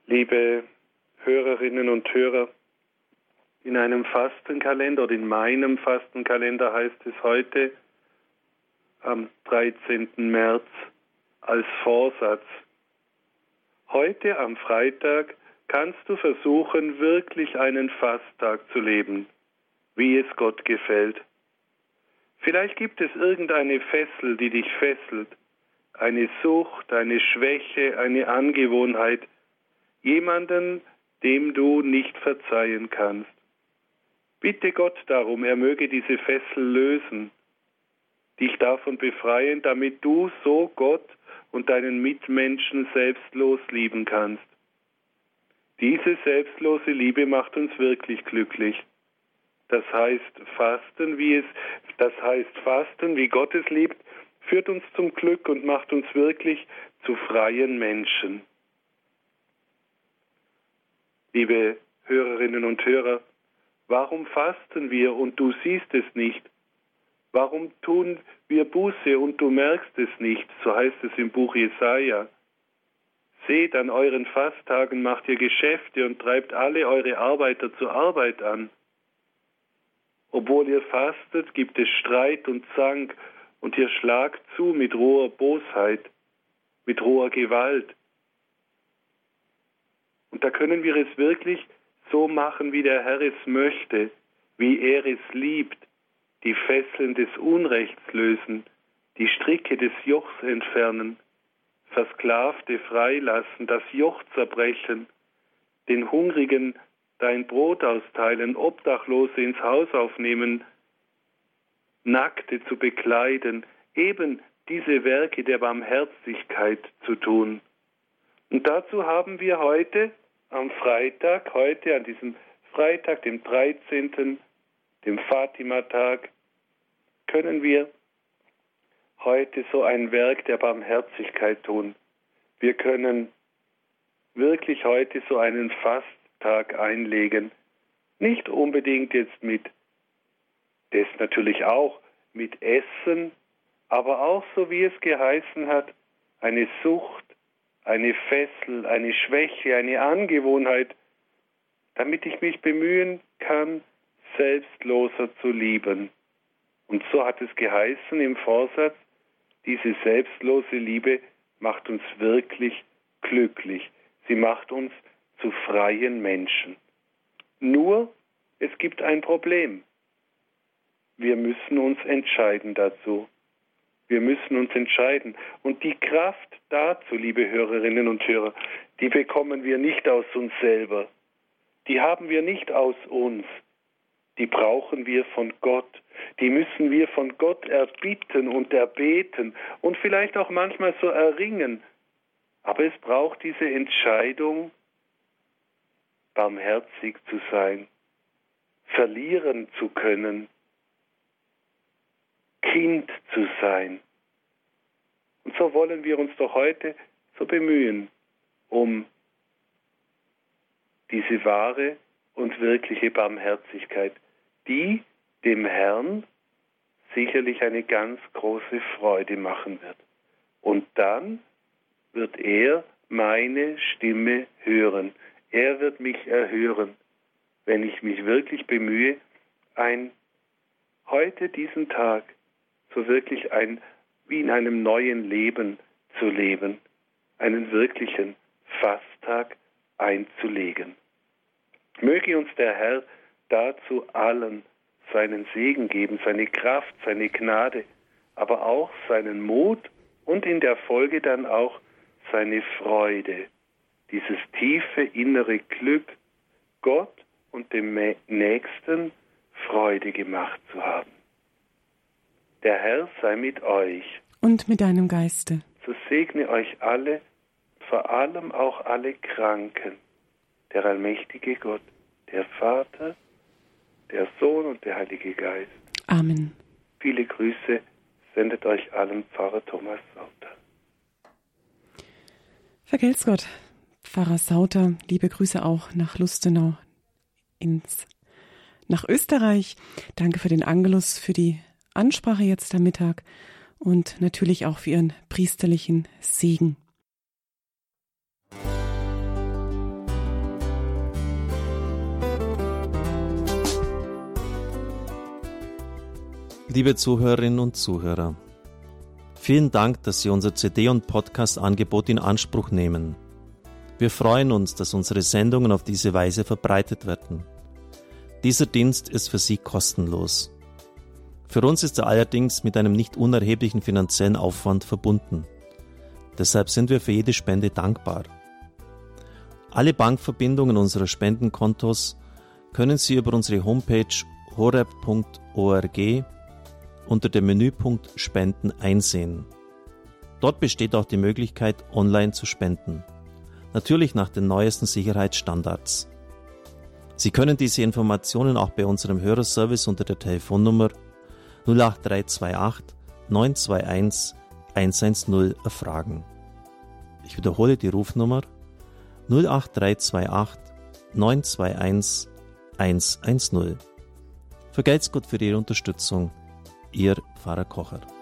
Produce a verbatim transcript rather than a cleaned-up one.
Liebe Hörerinnen und Hörer, in einem Fastenkalender oder in meinem Fastenkalender heißt es heute am dreizehnten März als Vorsatz: Heute am Freitag kannst du versuchen, wirklich einen Fasttag zu leben, wie es Gott gefällt. Vielleicht gibt es irgendeine Fessel, die dich fesselt, eine Sucht, eine Schwäche, eine Angewohnheit, jemanden, dem du nicht verzeihen kannst. Bitte Gott darum, er möge diese Fessel lösen, dich davon befreien, damit du so Gott und deinen Mitmenschen selbstlos lieben kannst. Diese selbstlose Liebe macht uns wirklich glücklich. Das heißt, Fasten, wie es, das heißt, Fasten, wie Gott es liebt, führt uns zum Glück und macht uns wirklich zu freien Menschen. Liebe Hörerinnen und Hörer, warum fasten wir und du siehst es nicht? Warum tun wir Buße und du merkst es nicht? So heißt es im Buch Jesaja. Seht, an euren Fasttagen macht ihr Geschäfte und treibt alle eure Arbeiter zur Arbeit an. Obwohl ihr fastet, gibt es Streit und Zank und ihr schlagt zu mit roher Bosheit, mit roher Gewalt. Und da können wir es wirklich so machen, wie der Herr es möchte, wie er es liebt, die Fesseln des Unrechts lösen, die Stricke des Jochs entfernen, Versklavte freilassen, das Joch zerbrechen, den Hungrigen dein Brot austeilen, Obdachlose ins Haus aufnehmen, Nackte zu bekleiden, eben diese Werke der Barmherzigkeit zu tun. Und dazu haben wir heute am Freitag, heute an diesem Freitag, dem dreizehnten, dem Fatima-Tag, können wir heute so ein Werk der Barmherzigkeit tun. Wir können wirklich heute so einen Fasttag einlegen. Nicht unbedingt jetzt mit, das natürlich auch, mit Essen, aber auch so wie es geheißen hat, eine Sucht, eine Fessel, eine Schwäche, eine Angewohnheit, damit ich mich bemühen kann, selbstloser zu lieben. Und so hat es geheißen im Vorsatz, diese selbstlose Liebe macht uns wirklich glücklich. Sie macht uns zu freien Menschen. Nur, es gibt ein Problem. Wir müssen uns entscheiden dazu. Wir müssen uns entscheiden. Und die Kraft dazu, liebe Hörerinnen und Hörer, die bekommen wir nicht aus uns selber. Die haben wir nicht aus uns. Die brauchen wir von Gott. Die müssen wir von Gott erbitten und erbeten und vielleicht auch manchmal so erringen. Aber es braucht diese Entscheidung, barmherzig zu sein, verlieren zu können, Kind zu sein. Und so wollen wir uns doch heute so bemühen, um diese wahre und wirkliche Barmherzigkeit, die dem Herrn sicherlich eine ganz große Freude machen wird. Und dann wird er meine Stimme hören. Er wird mich erhören, wenn ich mich wirklich bemühe, ein heute diesen Tag so wirklich ein wie in einem neuen Leben zu leben, einen wirklichen Fasttag einzulegen. Möge uns der Herr dazu allen seinen Segen geben, seine Kraft, seine Gnade, aber auch seinen Mut und in der Folge dann auch seine Freude, dieses tiefe innere Glück, Gott und dem Nächsten Freude gemacht zu haben. Der Herr sei mit euch. Und mit deinem Geiste. So segne euch alle, vor allem auch alle Kranken, der allmächtige Gott, der Vater, der Sohn und der Heilige Geist. Amen. Viele Grüße sendet euch allen Pfarrer Thomas Sauter. Vergelt's Gott, Pfarrer Sauter. Liebe Grüße auch nach Lustenau ins, nach Österreich. Danke für den Angelus, für die Ansprache jetzt am Mittag und natürlich auch für Ihren priesterlichen Segen. Liebe Zuhörerinnen und Zuhörer, vielen Dank, dass Sie unser C D- und Podcast-Angebot in Anspruch nehmen. Wir freuen uns, dass unsere Sendungen auf diese Weise verbreitet werden. Dieser Dienst ist für Sie kostenlos. Für uns ist er allerdings mit einem nicht unerheblichen finanziellen Aufwand verbunden. Deshalb sind wir für jede Spende dankbar. Alle Bankverbindungen unserer Spendenkontos können Sie über unsere Homepage horeb punkt org unter dem Menüpunkt Spenden einsehen. Dort besteht auch die Möglichkeit, online zu spenden. Natürlich nach den neuesten Sicherheitsstandards. Sie können diese Informationen auch bei unserem Hörerservice unter der Telefonnummer null acht drei zwei acht neun zwei eins eins eins null erfragen. Ich wiederhole die Rufnummer null acht drei zwei acht neun zwei eins eins eins null. Vergelt's Gott für Ihre Unterstützung. Ihr Pfarrer Kocher.